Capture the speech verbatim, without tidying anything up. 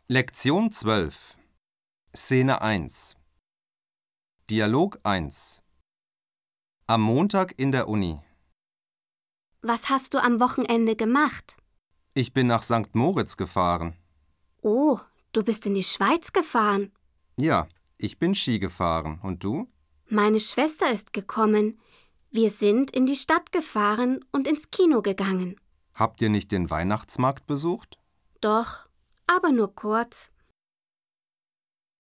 Lektion zwölf. Szene eins. Dialog eins. Am Montag in der Uni. Was hast du am Wochenende gemacht? Ich bin nach Sankt Moritz gefahren. Oh, du bist in die Schweiz gefahren. Ja, ich bin Ski gefahren. Und du? Meine Schwester ist gekommen. Wir sind in die Stadt gefahren und ins Kino gegangen. Habt ihr nicht den Weihnachtsmarkt besucht? Doch, aber nur kurz.